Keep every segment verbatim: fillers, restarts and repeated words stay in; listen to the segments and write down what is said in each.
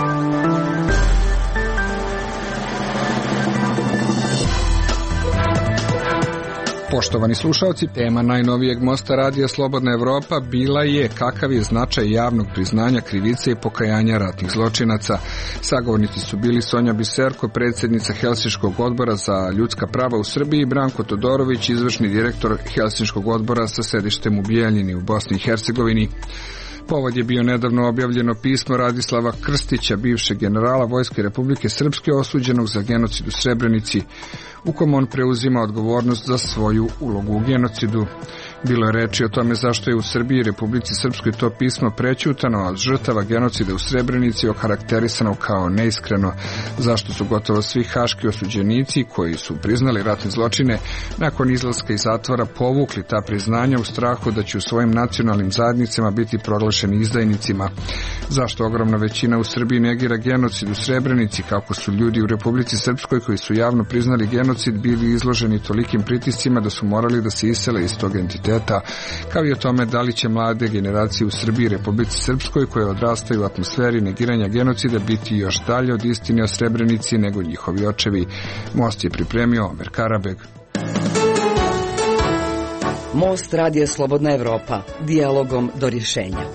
Poštovani slušalci, tema najnovijeg Mosta radija Slobodna Evropa bila je kakav je značaj javnog priznanja krivice i pokajanja ratnih zločinaca. Sagovornici su bili Sonja Biserko, predsjednica Helsinškog odbora za ljudska prava u Srbiji, i Branko Todorović, izvršni direktor Helsinškog odbora sa sedištem u Bijeljini u Bosni i Hercegovini. Povod je bio nedavno objavljeno pismo Radislava Krstića, bivšeg generala Vojske Republike Srpske osuđenog za genocid u Srebrenici, u kom on preuzima odgovornost za svoju ulogu u genocidu. Bilo je reči o tome zašto je u Srbiji i Republici Srpskoj to pismo prećutano, a od žrtava genocida u Srebrenici okarakterisano kao neiskreno, zašto su gotovo svi haški osuđenici koji su priznali ratne zločine nakon izlaska iz zatvora povukli ta priznanja u strahu da će u svojim nacionalnim zajednicama biti proglašeni izdajnicima, zašto ogromna većina u Srbiji negira genocid u Srebrenici, kako su ljudi u Republici Srpskoj koji su javno priznali genocid bili izloženi tolikim pritiscima da su morali da se isele iz tog entiteta, kao i o tome da li će mlade generacije u Srbiji i Republici Srpskoj koje odrastaju u atmosferi negiranja genocida biti još dalje od istine o Srebrenici nego njihovi očevi. Most je pripremio Omer Karabeg. Most radija Slobodna Evropa, dijalogom do rješenja.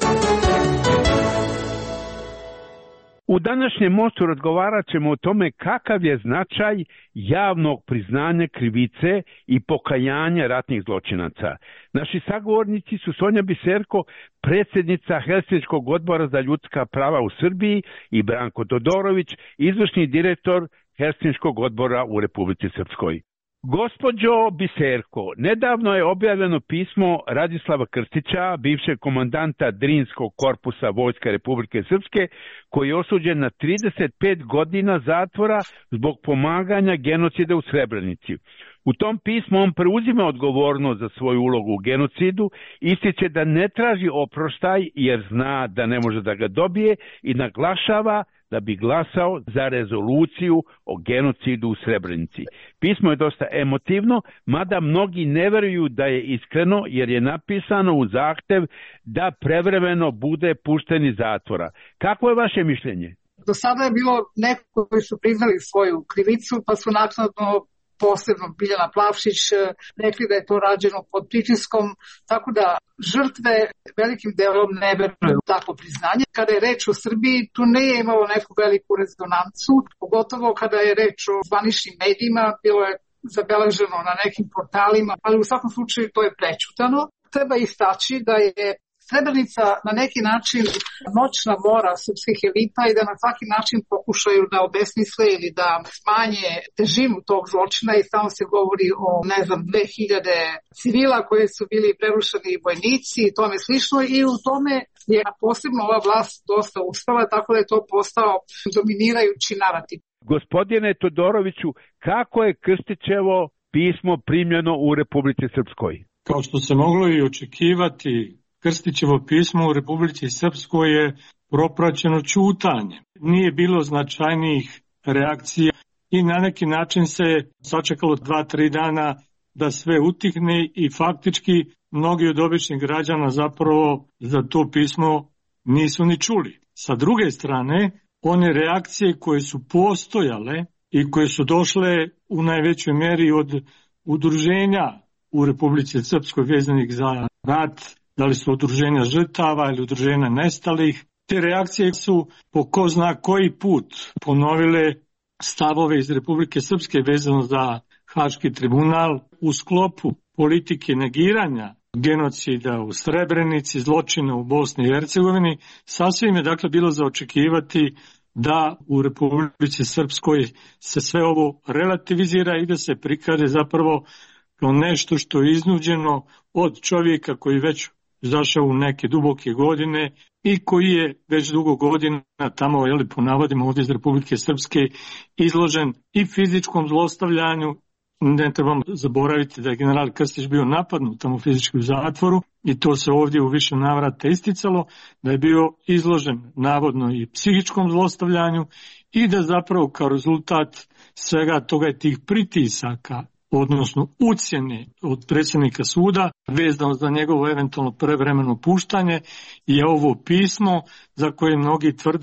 U današnjem mostu razgovarat ćemo o tome kakav je značaj javnog priznanja krivice i pokajanja ratnih zločinaca. Naši sagovornici su Sonja Biserko, predsjednica Helsinškog odbora za ljudska prava u Srbiji, i Branko Todorović, izvršni direktor Helsinškog odbora u Republici Srpskoj. Gospođo Biserko, nedavno je objavljeno pismo Radislava Krstića, bivšeg komandanta Drinskog korpusa Vojske Republike Srpske, koji je osuđen na trideset pet godina zatvora zbog pomaganja genocida u Srebrenici. U tom pismu on preuzima odgovornost za svoju ulogu u genocidu, ističe da ne traži oproštaj jer zna da ne može da ga dobije i naglašava da bi glasao za rezoluciju o genocidu u Srebrenici. Pismo je dosta emotivno, mada mnogi ne veruju da je iskreno jer je napisano u zahtev da prevremeno bude pušten iz zatvora. Kako je vaše mišljenje? Do sada je bilo neko koji su priznali svoju krivicu, pa su naknadno, posebno Biljana Plavšić, rekli da je to rađeno pod pritiskom, tako da žrtve velikim delom ne veruju takvo priznanje. Kada je reč o Srbiji, tu nije imalo neku veliku rezonancu, pogotovo kada je reč o zvaničnim medijima, bilo je zabeleženo na nekim portalima, ali u svakom slučaju to je prećutano. Treba istaći da je Srebrenica na neki način noćna mora srpskih elita i da na svaki način pokušaju da obesmisle ili da smanje težinu tog zločina, i samo se govori o, ne znam, dve hiljade civila koje su bili prerušeni vojnici i tome slično, i u tome je posebno ova vlast dosta ustala, tako da je to postao dominirajući narativ. Gospodine Todoroviću, kako je Krstićevo pismo primljeno u Republici Srpskoj? Kao što se moglo i očekivati, Krstićevo pismo u Republici Srpskoj je propraćeno ćutanje. Nije bilo značajnijih reakcija i na neki način se sačekalo dva, tri dana da sve utihne i faktički mnogi od običnih građana zapravo za to pismo nisu ni čuli. Sa druge strane, one reakcije koje su postojale i koje su došle u najvećoj meri od udruženja u Republici Srpskoj vezanih za rat, da li su udruženja žrtava ili udruženja nestalih. Te reakcije su po ko zna koji put ponovile stavove iz Republike Srpske vezano za Haški tribunal u sklopu politike negiranja genocida u Srebrenici, zločina u Bosni i Hercegovini. Sasvim je dakle bilo za očekivati da u Republici Srpskoj se sve ovo relativizira i da se prikaže zapravo kao nešto što je iznuđeno od čovjeka koji već zašao u neke duboke godine i koji je već dugo godina tamo, jeli, po navodima ovdje iz Republike Srpske, izložen i fizičkom zlostavljanju. Ne trebamo zaboraviti da je general Krstić bio napadnut tamo fizički u zatvoru i to se ovdje u više navrata isticalo, da je bio izložen navodno i psihičkom zlostavljanju i da zapravo kao rezultat svega toga i tih pritisaka, odnosno ucjene od predsjednika suda vezano za njegovo eventualno prevremeno puštanje, je ovo pismo za koje mnogi tvrde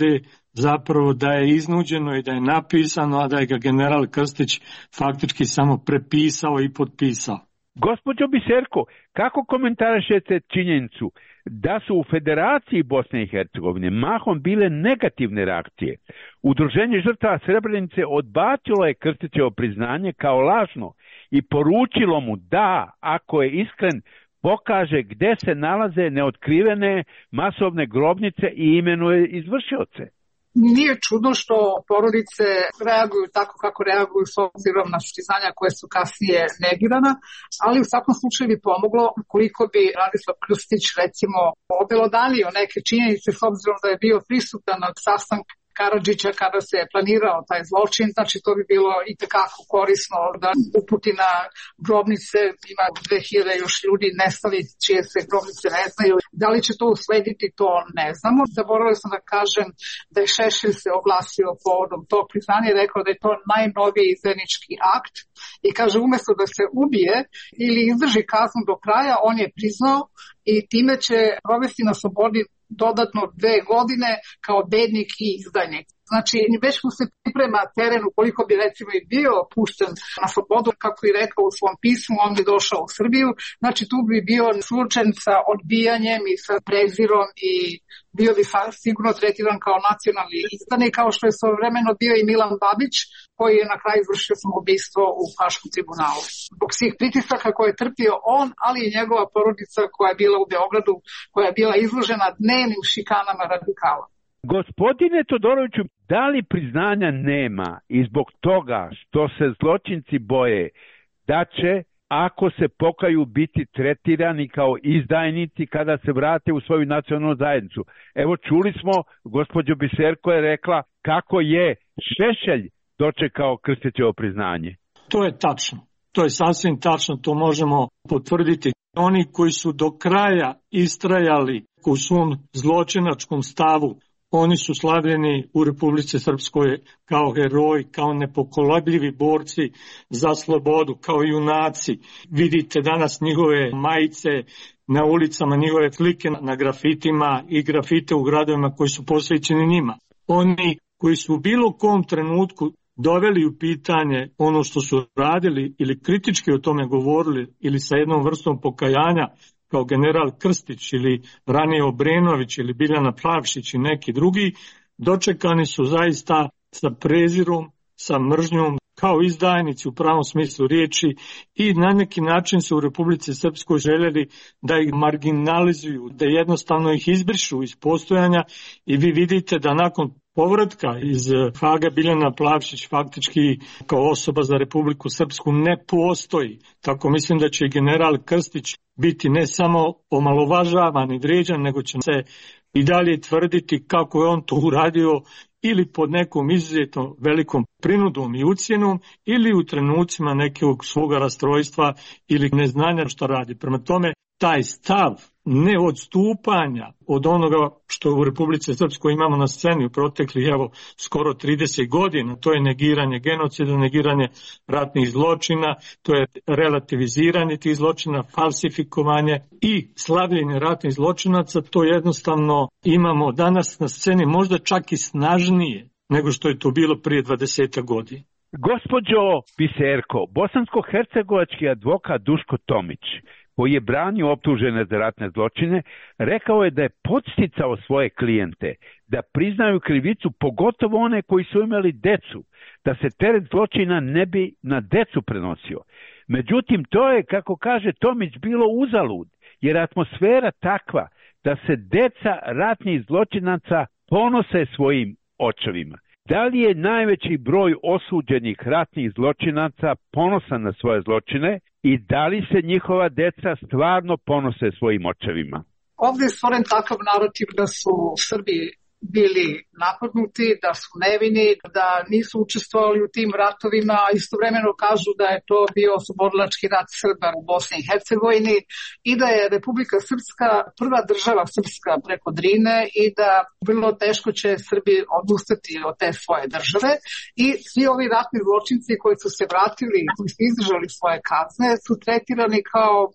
zapravo da je iznuđeno i da je napisano, a da je ga general Krstić faktički samo prepisao i potpisao. Gospođo Biserko, kako komentarišete činjenicu da su u Federaciji Bosne i Hercegovine mahom bile negativne reakcije? Udruženje žrtava Srebrenice odbacilo je Krstićevo priznanje kao lažno i poručilo mu da, ako je iskren, pokaže gde se nalaze neotkrivene masovne grobnice i imenuje izvršioce. Nije čudno što porodice reaguju tako kako reaguju s obzirom na priznanja koje su kasnije negirana, ali u svakom slučaju bi pomoglo koliko bi Radislav Krstić recimo obelodanio neke činjenice s obzirom da je bio prisutan na sastanku Karadžića kada se je planirao taj zločin, znači to bi bilo i tekako korisno da uputi na grobnice, ima dve hiljade još ljudi nestali čije se grobnice ne znaju. Da li će to uslediti, to ne znamo. Zaboravila sam da kažem da je Šešelj se oglasio povodom tog priznanja i rekao da je to najnoviji izdajnički akt i kaže umjesto da se ubije ili izdrži kaznu do kraja, on je priznao i time će provesti na slobodi dodatno dve godine kao bednik i izdajnik. Znači, već mu se priprema teren ukoliko bi recimo i bio pušten na slobodu, kako je rekao u svom pismu, on bi došao u Srbiju. Znači, tu bi bio suočen sa odbijanjem i sa prezirom i bio bi sigurno tretiran kao nacionalni izdanik, kao što je svojevremeno bio i Milan Babić, koji je na kraju izvršio samoubistvo u Haškom tribunalu. Zbog svih pritisaka koje je trpio on, ali i njegova porodica koja je bila u Beogradu, koja je bila izložena dnevnim šikanama radikala. Gospodine Todoroviću, da li priznanja nema i zbog toga što se zločinci boje da će, ako se pokaju, biti tretirani kao izdajnici kada se vrate u svoju nacionalnu zajednicu? Evo, čuli smo, gospođo Biserko je rekla kako je Šešelj dočekao Krstićevo priznanje. To je tačno. To je sasvim tačno, to možemo potvrditi. Oni koji su do kraja istrajali u svom zločinačkom stavu, oni su slavljeni u Republici Srpskoj kao heroji, kao nepokolebljivi borci za slobodu, kao junaci. Vidite danas njihove majice na ulicama, njihove slike na grafitima i grafite u gradovima koji su posvećeni njima. Oni koji su u bilo kom trenutku doveli u pitanje ono što su radili ili kritički o tome govorili ili sa jednom vrstom pokajanja, kao general Krstić ili ranije Obrenović ili Biljana Plavšić i neki drugi, dočekani su zaista sa prezirom, sa mržnjom, kao izdajnici u pravom smislu riječi i na neki način su u Republici Srpskoj željeli da ih marginalizuju, da jednostavno ih izbrišu iz postojanja i vi vidite da nakon povratka iz Haga Biljana Plavšić faktički kao osoba za Republiku Srpsku ne postoji. Tako mislim da će general Krstić biti ne samo omalovažavan i vrijeđan, nego će se i dalje tvrditi kako je on to uradio ili pod nekom izuzetno velikom prinudom i ucjenom ili u trenucima nekog svoga rastrojstva ili neznanja šta radi. Prema tome, taj stav neodstupanja od onoga što u Republici Srpskoj imamo na sceni u proteklih evo skoro trideset godina, to je negiranje genocida, negiranje ratnih zločina, to je relativiziranje tih zločina, falsifikovanje i slavljenje ratnih zločinaca, to jednostavno imamo danas na sceni možda čak i snažnije nego što je to bilo prije dvadeset godina. Gospođo Biserko, bosansko-hercegovački advokat Duško Tomić, koji je branio optužene za ratne zločine, rekao je da je podsticao svoje klijente da priznaju krivicu, pogotovo one koji su imali decu, da se teret zločina ne bi na decu prenosio. Međutim, to je, kako kaže Tomić, bilo uzalud, jer atmosfera takva da se deca ratnih zločinaca ponose svojim očevima. Da li je najveći broj osuđenih ratnih zločinaca ponosan na svoje zločine i da li se njihova deca stvarno ponose svojim očevima? Ovdje je stvoren takav narativ da su Srbi bili napadnuti, da su nevini, da nisu učestvovali u tim ratovima, a istovremeno kažu da je to bio oslobodilački rat Srba u Bosni i Hercegovini i da je Republika Srpska prva država srpska preko Drine i da vrlo teško će Srbi odustati od te svoje države i svi ovi ratni zločinci koji su se vratili, koji su izdržali svoje kazne, su tretirani kao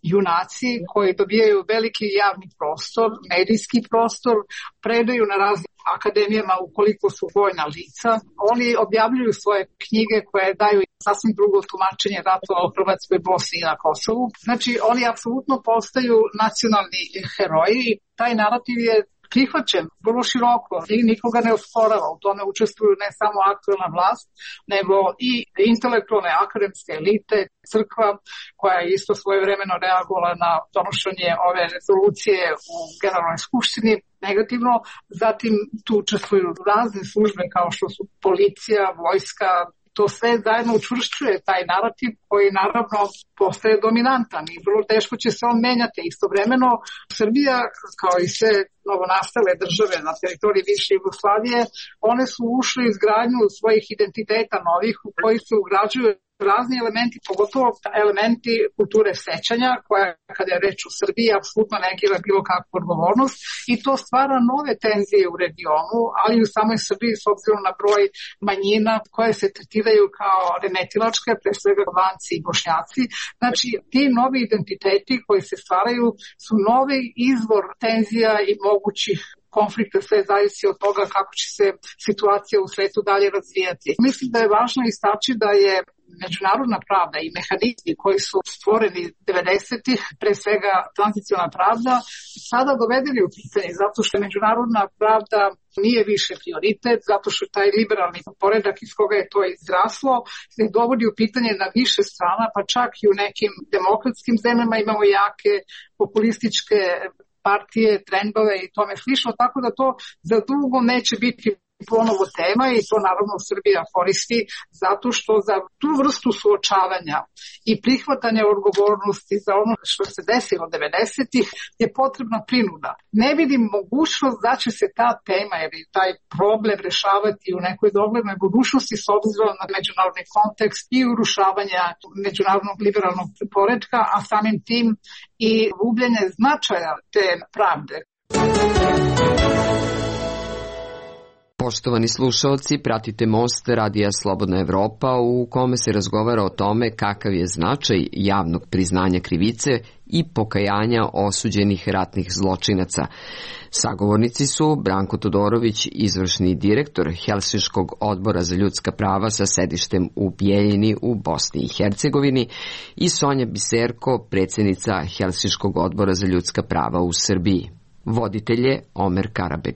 junaci koji dobijaju veliki javni prostor, medijski prostor, predaju na raznim akademijama ukoliko su vojna lica. Oni objavljuju svoje knjige koje daju sasvim drugo tumačenje ratova u Hrvatskoj, Bosni i na Kosovu. Znači, oni apsolutno postaju nacionalni heroji. Taj narativ je prihvaćen vrlo široko i nikoga ne osporava. U tome učestvuju ne samo aktuelna vlast, nego i intelektualne akademske elite, crkva koja je isto svojevremeno reagovala na donošenje ove rezolucije u Generalnoj skupštini negativno. Zatim tu učestvuju razne službe kao što su policija, vojska. To sve zajedno učvršćuje taj narativ koji naravno postaje dominantan i vrlo teško će se on menjati. Istovremeno Srbija, kao i sve novonastale države na teritoriji bivše Jugoslavije, one su ušle u izgradnju svojih identiteta novih u koji se ugrađuju razni elementi, pogotovo elementi kulture sećanja, koja kada je reč o Srbiji apsolutno negira bilo kakvu odgovornost i to stvara nove tenzije u regionu, ali i u samoj Srbiji s obzirom na broj manjina koje se tretiraju kao remetilačke, pre svega Albanci i Bošnjaci. Znači, ti novi identiteti koji se stvaraju su novi izvor tenzija i mogućih konflikta, sve zavisi od toga kako će se situacija u svetu dalje razvijati. Mislim da je važno istaći da je međunarodna pravda i mehanizmi koji su stvoreni devedesetih, pre svega tranziciona pravda, sada dovedeni u pitanje zato što međunarodna pravda nije više prioritet, zato što taj liberalni poredak iz koga je to izraslo se dovodi u pitanje na više strana, pa čak i u nekim demokratskim zemljama imamo jake populističke partije, trendove i tome slično, tako da to za dugo neće biti ponovo tema i to naravno Srbija koristi zato što za tu vrstu suočavanja i prihvatanja odgovornosti za ono što se desilo devedesetih je potrebna prinuda. Ne vidim mogućnost da će se ta tema ili taj problem rešavati u nekoj doglednoj budućnosti s obzirom na međunarodni kontekst i urušavanja međunarodnog liberalnog poretka, a samim tim i gubljenje značaja te pravde. Poštovani slušaoci, pratite Most Radija Slobodna Evropa u kome se razgovara o tome kakav je značaj javnog priznanja krivice i pokajanja osuđenih ratnih zločinaca. Sagovornici su Branko Todorović, izvršni direktor Helsinškog odbora za ljudska prava sa sedištem u Bijeljini u Bosni i Hercegovini i Sonja Biserko, predsjednica Helsinškog odbora za ljudska prava u Srbiji. Voditelj je Omer Karabeg.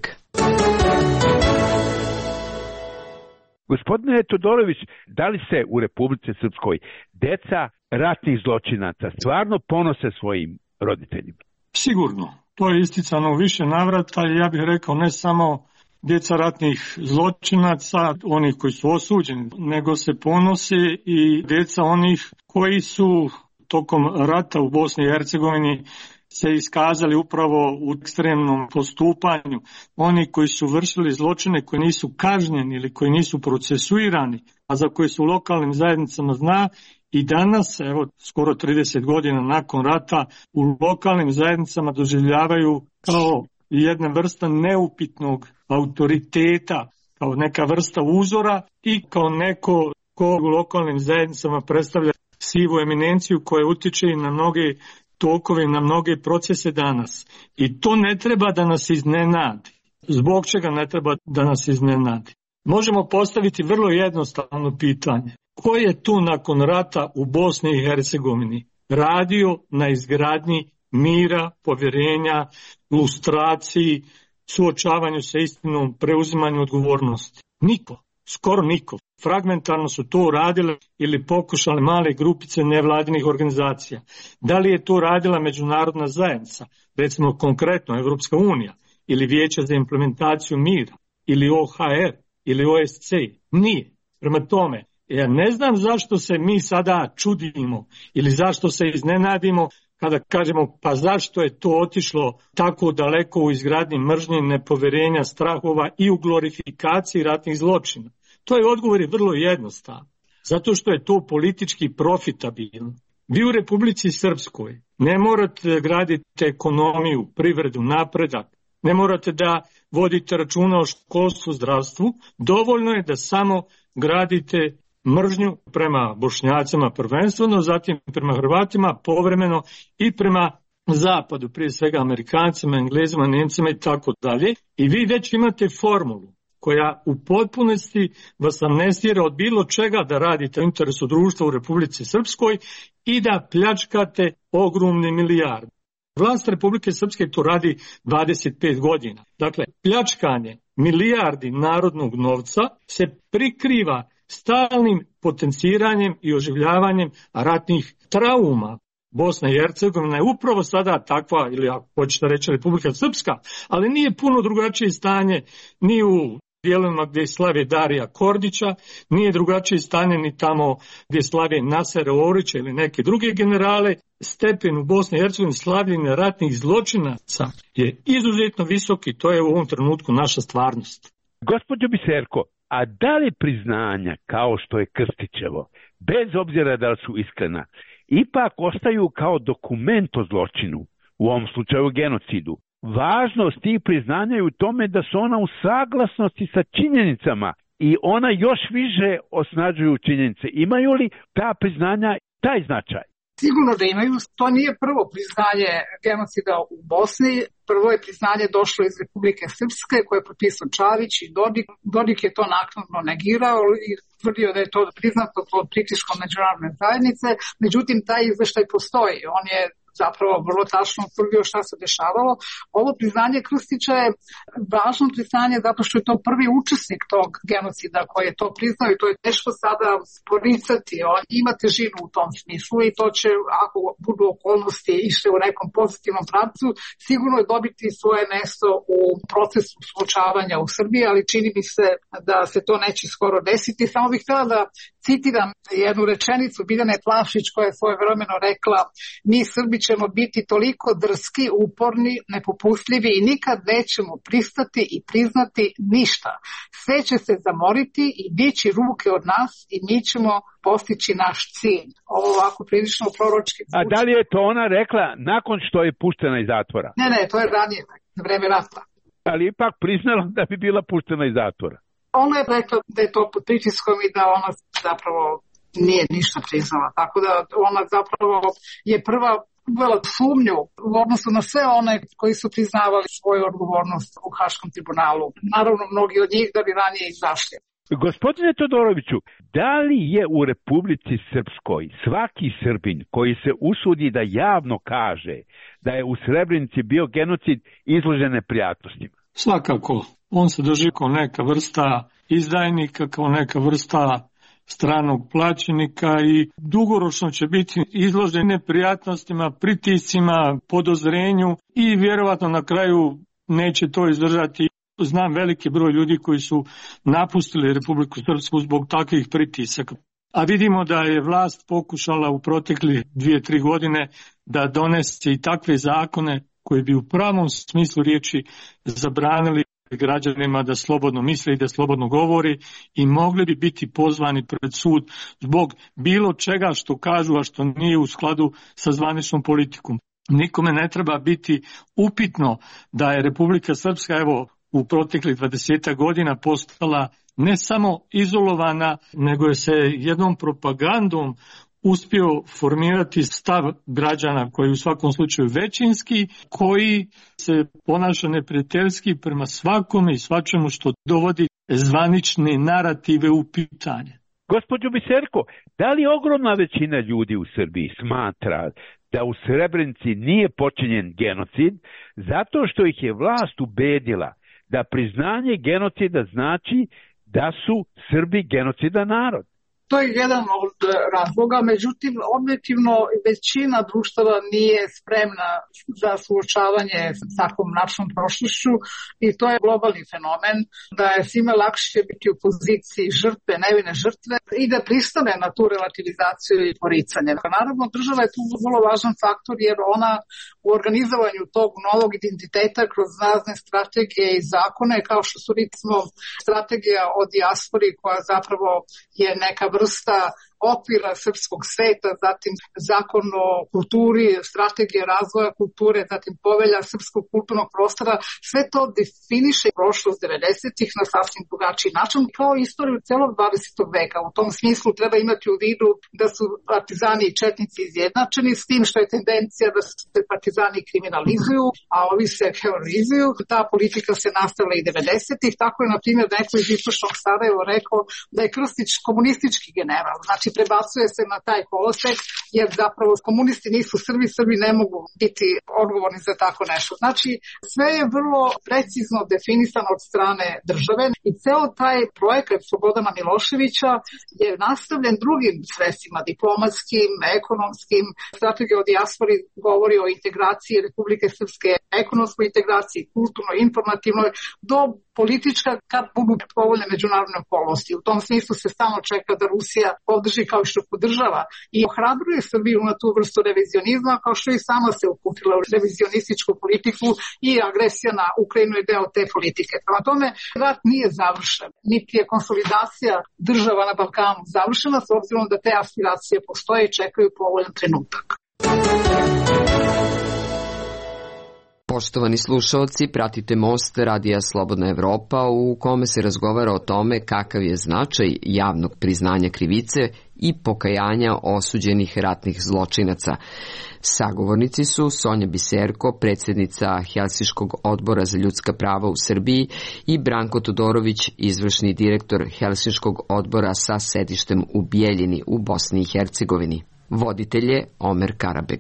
Gospodine Todorović, da li se u Republici Srpskoj deca ratnih zločinaca stvarno ponose svojim roditeljima? Sigurno. To je isticano u više navrata i ja bih rekao ne samo djeca ratnih zločinaca, onih koji su osuđeni, nego se ponose i djeca onih koji su tokom rata u Bosni i Hercegovini se iskazali upravo u ekstremnom postupanju. Oni koji su vršili zločine koji nisu kažnjeni ili koji nisu procesuirani, a za koje su u lokalnim zajednicama zna i danas, evo skoro trideset godina nakon rata, u lokalnim zajednicama doživljavaju kao jedna vrsta neupitnog autoriteta, kao neka vrsta uzora i kao neko ko u lokalnim zajednicama predstavlja sivu eminenciju koja utiče i na mnoge tokove, na mnoge procese danas. I to ne treba da nas iznenadi. Zbog čega ne treba da nas iznenadi? Možemo postaviti vrlo jednostavno pitanje. Ko je tu nakon rata u Bosni i Hercegovini radio na izgradnji mira, povjerenja, lustraciji, suočavanju sa istinom, preuzimanju odgovornosti? Niko, skoro niko. Fragmentarno su to uradile ili pokušale male grupice nevladinih organizacija. Da li je to radila međunarodna zajednica, recimo konkretno Evropska unija, ili Vijeće za implementaciju mira, ili O H R, ili O S C? Nije. Prema tome, ja ne znam zašto se mi sada čudimo ili zašto se iznenadimo kada kažemo pa zašto je to otišlo tako daleko u izgradnji mržnje, nepoverenja, strahova i u glorifikaciji ratnih zločina. To je odgovor je vrlo jednostavan. Zato što je to politički profitabilno. Vi u Republici Srpskoj ne morate graditi ekonomiju, privredu, napredak. Ne morate da vodite računa o školstvu, zdravstvu. Dovoljno je da samo gradite mržnju prema Bošnjacima prvenstveno, zatim prema Hrvatima povremeno i prema Zapadu, prije svega Amerikancima, Englezima, Nemcima i tako dalje. I vi već imate formulu koja u potpunosti vas amnestira od bilo čega da radite u interesu društva u Republici Srpskoj i da pljačkate ogromne milijarde. Vlast Republike Srpske to radi dvadeset pet godina. Dakle, pljačkanje milijardi narodnog novca se prikriva stalnim potenciranjem i oživljavanjem ratnih trauma. Bosna i Hercegovina je upravo sada takva, ili ako hoćete reći Republika Srpska, ali nije puno drugačije stanje ni u dijelovima gdje slave Darija Kordića, nije drugačije stanje ni tamo gdje slave Nasera Orića ili neke druge generale. Stepen u Bosni i Hercegovini slavljenja ratnih zločinaca je izuzetno visok i to je u ovom trenutku naša stvarnost. Gospođo Biserko, a da li priznanja kao što je Krstićevo, bez obzira da li su iskrena, ipak ostaju kao dokument o zločinu, u ovom slučaju genocidu? Važnost tih priznanja je u tome da su ona u saglasnosti sa činjenicama i ona još više osnažuju činjenice. Imaju li ta priznanja taj značaj? Sigurno da imaju. To nije prvo priznanje genocida u Bosni. Prvo je priznanje došlo iz Republike Srpske koje je potpisao Čavić i Dodik. Dodik je to naknadno negirao i tvrdio da je to priznato pod pritiskom međunarodne zajednice. Međutim, taj izveštaj postoji. On je zapravo vrlo tačno utvrdio šta se dešavalo. Ovo priznanje Krstića je važno priznanje zato što je to prvi učesnik tog genocida koji je to priznao i to je teško sada poricati. On ima težinu u tom smislu i to će, ako budu okolnosti išle u nekom pozitivnom pravcu, sigurno je dobiti svoje mesto u procesu suočavanja u Srbiji, ali čini mi se da se to neće skoro desiti. Samo bih htjela da citiram jednu rečenicu Biljane Plavšić koja je svojevremeno rekla: mi Srbi ćemo biti toliko drski, uporni, nepopustljivi i nikad nećemo pristati i priznati ništa. Sve će se zamoriti i dići ruke od nas i mi ćemo postići naš cilj. Ovo ovako prilično proročki. A da li je to ona rekla nakon što je puštena iz zatvora? Ne, ne, to je ranije, na vreme rata. Ali ipak priznala da bi bila puštena iz zatvora. Ona je rekla da je to pod pritiskom i da ona zapravo nije ništa priznala. Tako da ona zapravo je prva uvela sumnju u odnosu na sve one koji su priznavali svoju odgovornost u Haškom tribunalu. Naravno, mnogi od njih da bi ranije izašli. Gospodine Todoroviću, da li je u Republici Srpskoj svaki Srbin koji se usudi da javno kaže da je u Srebrenici bio genocid izložen neprijatnostima? Svakako. On se drži kao neka vrsta izdajnika, kao neka vrsta stranog plaćenika i dugoročno će biti izložen neprijatnostima, pritiscima, podozrenju i vjerovatno na kraju neće to izdržati. Znam veliki broj ljudi koji su napustili Republiku Srpsku zbog takvih pritisaka. A vidimo da je vlast pokušala u proteklih dvije, tri godine da donese i takve zakone koji bi u pravom smislu riječi zabranili građanima da slobodno misle i da slobodno govori i mogli bi biti pozvani pred sud zbog bilo čega što kažu, a što nije u skladu sa zvaničnom politikom. Nikome ne treba biti upitno da je Republika Srpska evo u proteklih dvadeset godina postala ne samo izolovana, nego je se jednom propagandom uspio formirati stav građana koji je u svakom slučaju većinski, koji se ponaša neprijateljski prema svakome i svačemu što dovodi zvanične narative u pitanje. Gospođo Biserko, da li ogromna većina ljudi u Srbiji smatra da u Srebrenici nije počinjen genocid zato što ih je vlast ubedila da priznanje genocida znači da su Srbi genocidan narod? To je jedan od razloga, međutim, objektivno većina društava nije spremna za suočavanje s takvom našom prošlošću i to je globalni fenomen, da je svima lakše biti u poziciji žrtve, nevine žrtve i da pristane na tu relativizaciju i poricanje. Naravno, država je tu vrlo važan faktor jer ona u organizovanju tog novog identiteta kroz razne strategije i zakone, kao što su recimo strategija o dijaspori koja zapravo je neka vrsta okvira srpskog sveta, zatim zakon o kulturi, strategije razvoja kulture, zatim povelja srpskog kulturnog prostora, sve to definiše prošlost devedesetih na sasvim drugačiji način, kao istoriju celog dvadesetog veka. U tom smislu treba imati u vidu da su partizani i četnici izjednačeni, s tim što je tendencija da se partizani kriminalizuju, a ovi se heroizuju. Ta politika se nastavila i devedesetih, tako je, na primjer, neko iz istočnog Sarajeva rekao da je Krstić komunistički general. Znači, prebacuje se na taj kolosek, jer zapravo komunisti nisu Srbi, Srbi ne mogu biti odgovorni za tako nešto. Znači, sve je vrlo precizno definisano od strane države i ceo taj projekat Slobodana Miloševića je nastavljen drugim sredstvima, diplomatskim, ekonomskim. Strategija o dijaspori govori o integraciji Republike Srpske, ekonomskoj integraciji, kulturnoj, informativnoj, do politička kad budu povoljne međunarodne okolnosti. U tom smislu se stalno čeka da Rusija podrži kao što podržava i ohrabruje Srbiju na tu vrstu revizionizma, kao što i sama se uputila u revizionističku politiku i agresija na Ukrajinu je deo te politike. Prema tome, rat nije završen, niti je konsolidacija država na Balkanu završena, s obzirom da te aspiracije postoje i čekaju povoljan trenutak. Poštovani slušalci, pratite Most Radija Slobodna Evropa u kome se razgovara o tome kakav je značaj javnog priznanja krivice i pokajanja osuđenih ratnih zločinaca. Sagovornici su Sonja Biserko, predsjednica Helsinškog odbora za ljudska prava u Srbiji, i Branko Todorović, izvršni direktor Helsinškog odbora sa sedištem u Bijeljini u Bosni i Hercegovini. Voditelj je Omer Karabeg.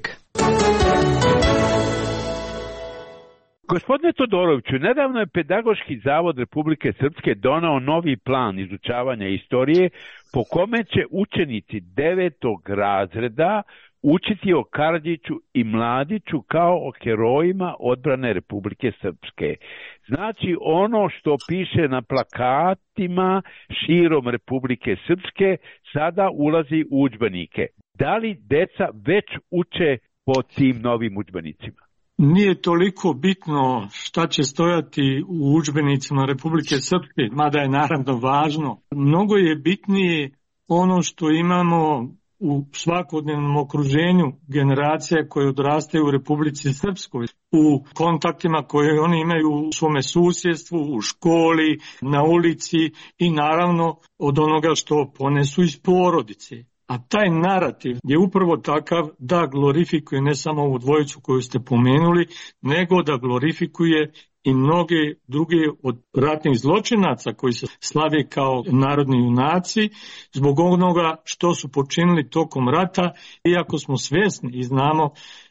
Gospodine Todoroviću, nedavno je Pedagoški zavod Republike Srpske donao novi plan izučavanja istorije po kome će učenici devetog razreda učiti o Karadžiću i Mladiću kao o herojima odbrane Republike Srpske. Znači, ono što piše na plakatima širom Republike Srpske sada ulazi u udžbenike. Da li deca već uče po tim novim udžbenicima? Nije toliko bitno šta će stojati u udžbenicima Republike Srpske, mada je naravno važno. Mnogo je bitnije ono što imamo u svakodnevnom okruženju generacija koje odrastaju u Republici Srpskoj, u kontaktima koje oni imaju u svome susjedstvu, u školi, na ulici i naravno od onoga što ponesu iz porodice. A taj narativ je upravo takav da glorifikuje ne samo ovu dvojicu koju ste pomenuli, nego da glorifikuje i mnoge druge od ratnih zločinaca koji se slave kao narodni junaci zbog onoga što su počinili tokom rata, iako smo svjesni i znamo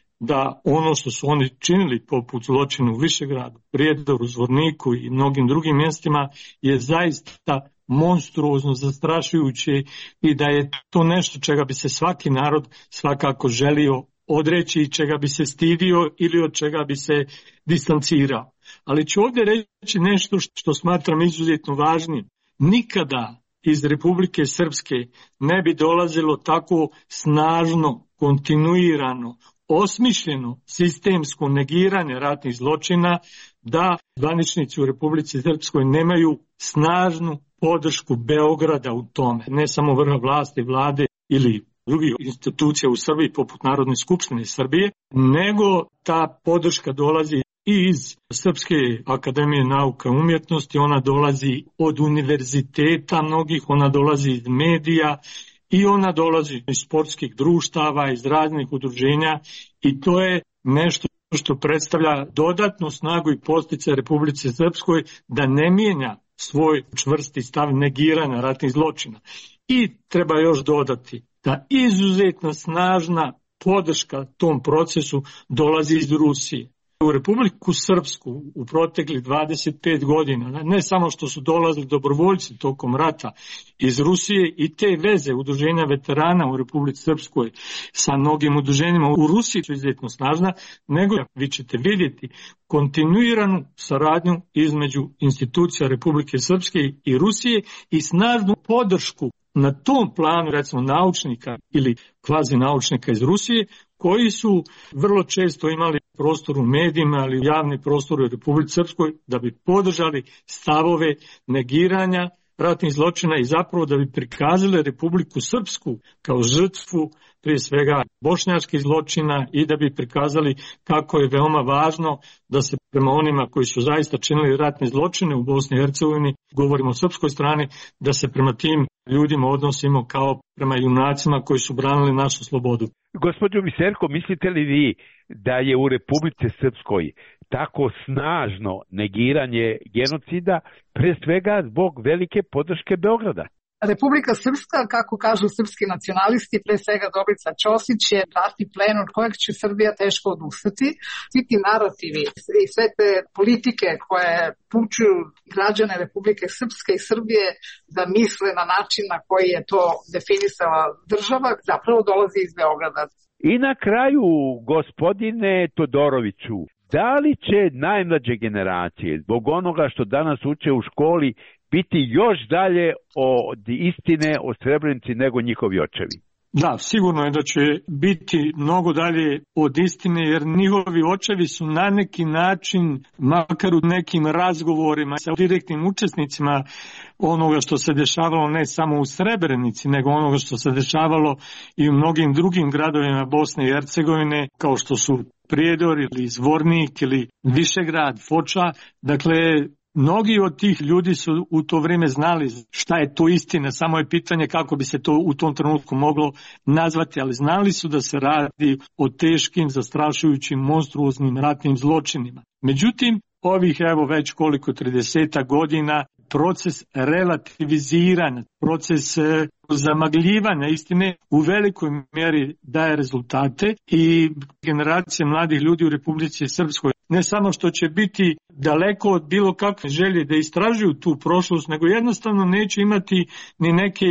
da ono što su oni činili poput zločina u Višegradu, Prijedoru, Zvorniku i mnogim drugim mjestima je zaista monstruozno, zastrašujuće i da je to nešto čega bi se svaki narod svakako želio odreći i čega bi se stidio ili od čega bi se distancirao. Ali ću ovdje reći nešto što smatram izuzetno važnim. Nikada iz Republike Srpske ne bi dolazilo tako snažno, kontinuirano, osmišljeno sistemsko negiranje ratnih zločina da zvaničnici u Republici Srpskoj nemaju snažnu podršku Beograda u tome. Ne samo vrha vlasti, vlade ili drugih institucija u Srbiji poput Narodne skupštine Srbije, nego ta podrška dolazi i iz Srpske akademije nauka i umjetnosti, ona dolazi od univerziteta mnogih, ona dolazi iz medija i ona dolazi iz sportskih društava, iz raznih udruženja i to je nešto što predstavlja dodatnu snagu i podsticaj Republici Srpskoj da ne mijenja svoj čvrsti stav negiranja ratnih zločina. I treba još dodati da izuzetno snažna podrška tom procesu dolazi iz Rusije. U Republiku Srpsku u proteklih dvadeset pet godina, ne samo što su dolazili dobrovoljci tokom rata iz Rusije i te veze udruženja veterana u Republici Srpskoj sa mnogim udruženjima u Rusiji su izuzetno snažna, nego vi ćete vidjeti kontinuiranu saradnju između institucija Republike Srpske i Rusije i snažnu podršku na tom planu, recimo naučnika ili kvazi naučnika iz Rusije, koji su vrlo često imali prostor u medijima, ali javni prostor u Republici Srpskoj da bi podržali stavove negiranja ratnih zločina i zapravo da bi prikazale Republiku Srpsku kao žrtvu prije svega bošnjačkih zločina i da bi prikazali kako je veoma važno da se prema onima koji su zaista činili ratne zločine u Bosni i Hercegovini, govorimo o srpskoj strani, da se prema tim ljudima odnosimo kao prema junacima koji su branili našu slobodu. Gospođo Biserko, mislite li vi da je u Republici Srpskoj tako snažno negiranje genocida pre svega zbog velike podrške Beograda? Republika Srpska, kako kažu srpski nacionalisti, pre svega Dobrica Ćosić, je ratni plen od kojeg će Srbija teško odustati. Svi ti narativi i sve te politike koje pučuju građane Republike Srpske i Srbije da misle na način na koji je to definisala država, zapravo dolazi iz Beograda. I na kraju, gospodine Todoroviću, da li će najmlađe generacije zbog onoga što danas uče u školi biti još dalje od istine o Srebrenici nego njihovi očevi? Da, sigurno je da će biti mnogo dalje od istine, jer njihovi očevi su na neki način, makar u nekim razgovorima sa direktnim učesnicima onoga što se dešavalo ne samo u Srebrenici, nego onoga što se dešavalo i u mnogim drugim gradovima Bosne i Hercegovine, kao što su Prijedor ili Zvornik ili Višegrad, Foča. Dakle, mnogi od tih ljudi su u to vrijeme znali šta je to istina, samo je pitanje kako bi se to u tom trenutku moglo nazvati, ali znali su da se radi o teškim, zastrašujućim, monstruoznim ratnim zločinima. Međutim, ovih evo već koliko trideset godina proces relativiziranja, proces zamagljivanja istine u velikoj mjeri daje rezultate i generacije mladih ljudi u Republici Srpskoj ne samo što će biti daleko od bilo kakve želje da istražuju tu prošlost, nego jednostavno neće imati ni neke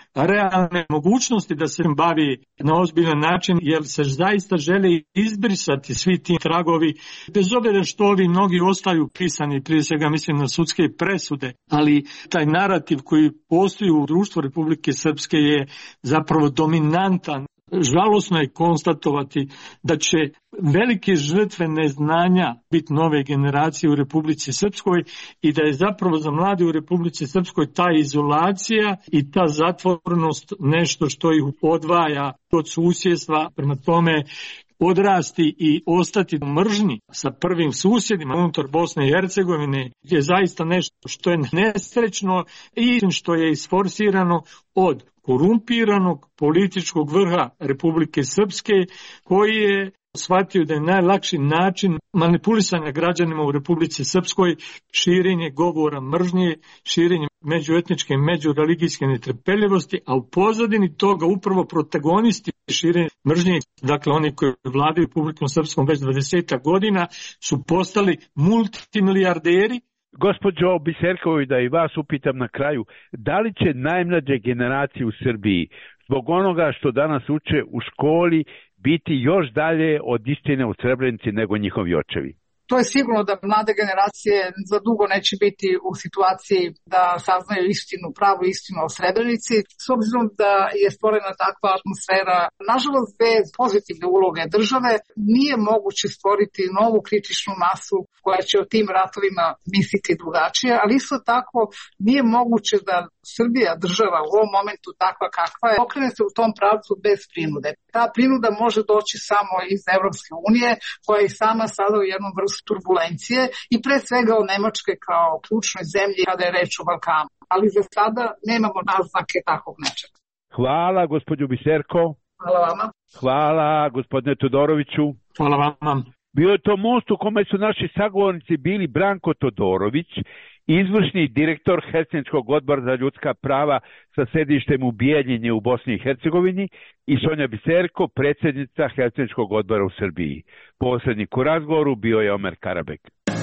realne mogućnosti da se bavi na ozbiljan način, jer se zaista žele izbrisati svi ti tragovi, bez obzira što ovi mnogi ostaju pisani, prije svega mislim na sudske presude, ali taj narativ koji postoji u društvu Republike Srpske je zapravo dominantan. Žalosno je konstatovati da će velike žrtve neznanja biti nove generacije u Republici Srpskoj i da je zapravo za mlade u Republici Srpskoj ta izolacija i ta zatvorenost nešto što ih odvaja od susjedstva. Prema tome, odrasti i ostati u mržnji sa prvim susjedima unutar Bosne i Hercegovine je zaista nešto što je nesrećno i što je isforsirano od korumpiranog političkog vrha Republike Srpske, koji je shvatio da je najlakši način manipulisanja građanima u Republici Srpskoj širenje govora mržnje, širenje međuetničke i međureligijske netrpeljivosti, a u pozadini toga upravo protagonisti širenja mržnje, dakle oni koji vladaju Republikom Srpskom već dvadeset godina, su postali multimilijarderi. Gospođo Biserković, da i vas upitam na kraju, da li će najmlađe generacije u Srbiji zbog onoga što danas uče u školi biti još dalje od istine u Srebrenici nego njihovi očevi? To je sigurno da mlade generacije za dugo neće biti u situaciji da saznaju istinu, pravu istinu o Srebrenici, s obzirom da je stvorena takva atmosfera. Nažalost, bez pozitivne uloge države nije moguće stvoriti novu kritičnu masu koja će o tim ratovima misliti drugačije, ali isto tako nije moguće da Srbija, država u ovom momentu takva kakva je, okrene se u tom pravcu bez prinude. Ta prinuda može doći samo iz Evropske unije, koja je sama sada u jednom vrstu turbulencije i pre svega o Nemačke kao ključnoj zemlji kada je reč o Balkanu. Ali za sada nemamo naznake takvog nečega. Hvala, gospođo Biserko. Hvala vama. Hvala, gospodine Todoroviću. Hvala vama. Bio je to most u kome su naši sagovornici bili Branko Todorović, izvršni direktor Helsinškog odbora za ljudska prava sa sedištem u Bijeljini u Bosni i Hercegovini i Sonja Biserko, predsjednica Helsinškog odbora u Srbiji. Posrednik u razgovoru bio je Omer Karabek.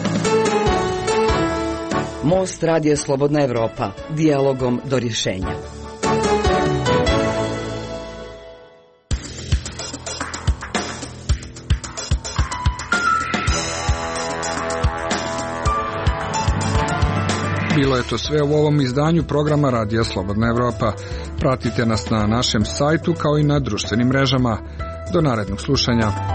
Most Radio Slobodna Evropa. Dijalogom do rješenja. Bilo je to sve u ovom izdanju programa Radija Slobodna Evropa. Pratite nas na našem sajtu kao i na društvenim mrežama. Do narednog slušanja.